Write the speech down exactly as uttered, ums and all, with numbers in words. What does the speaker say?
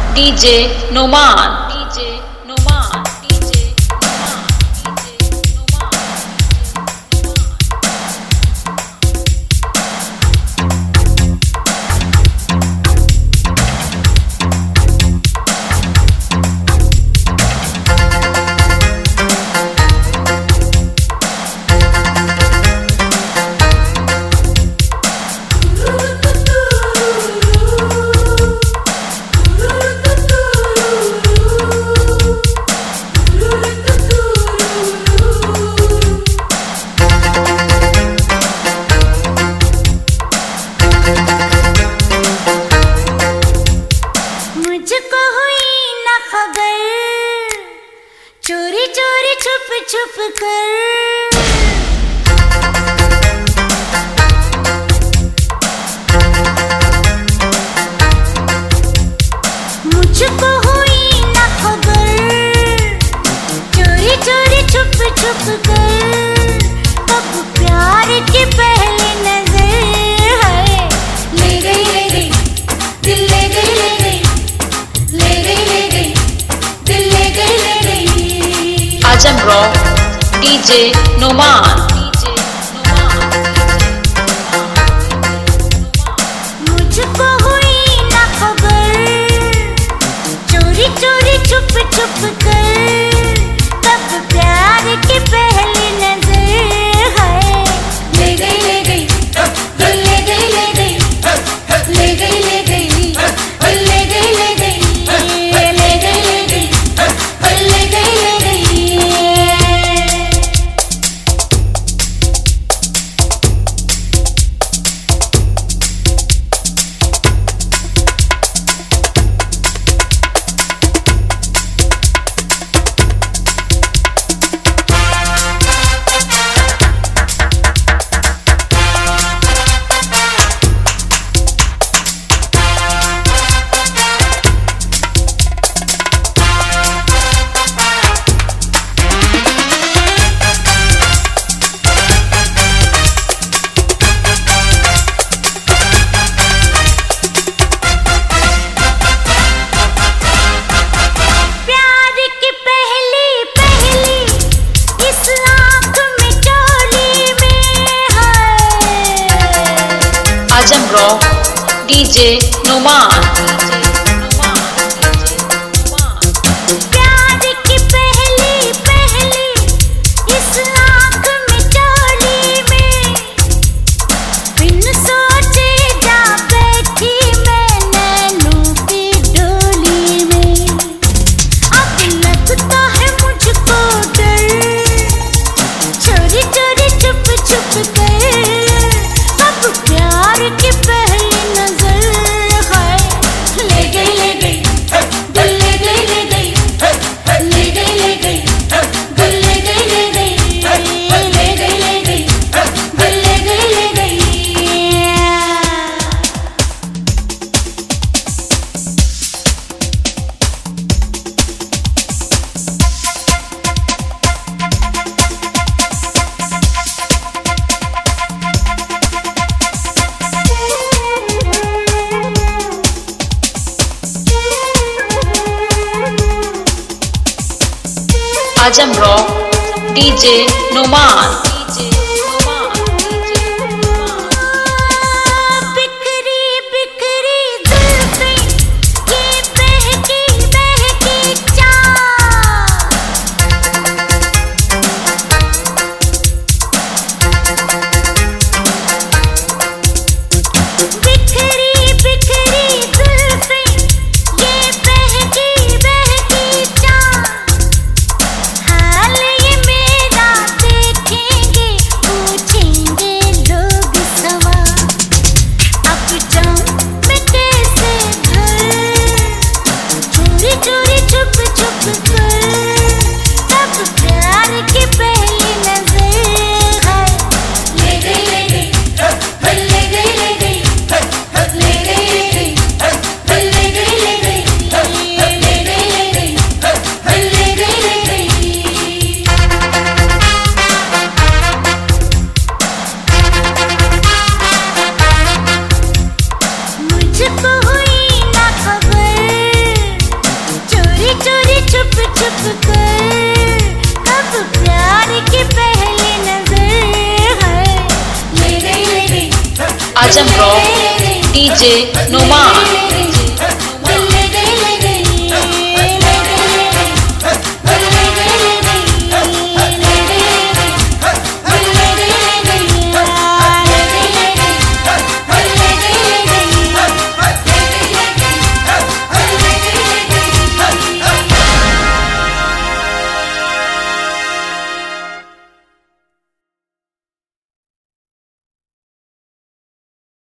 DJ Numan DJ Numan DJ चोरी चोरी छुप छुप कर मुझको हुई न खबर, चोरी चोरी छुप छुप कर कब प्यार की पहली नजर है। ले गई ले गई दिल ले गई ले गई ले गई ले गई दिल ले गई ले गई। आजम रॉक डीजे नुमान मुझको हुई न खबर, चोरी चोरी छुप छुप कर कब प्यार की पहली नजर है। ले गई ले गई दिल ले गई ले गई ले गई ले गई दिल ले गई ले गई ले गई ले गई दिल ले गई ले गई। आजम रॉक डीजे नुमान प्यार की पहली पहली इस आँख में चोली में बिन सोचे जा बैठी मैं नैनों की डोली में। अब लगता है मुझको डर, चोरी चोरी छुप छुप कर अब प्यार की पहली नजर है। ले गई ले गई दिल ले गई ले गई ले गई ले गई दिल ले गई ले गई ले गई ले गई दिल ले गई ले गई। आजम रॉक डीजे नुमान बिखरी बिखरी जुल्फें ये बहकी बहकी चाल, बिखरी बिखरी जुल्फें ये बहकी बहकी चाल, हाल ये मेरा देखेंगे की पहली नजर है। मेरे मेरे आजम रॉक डीजे नुमान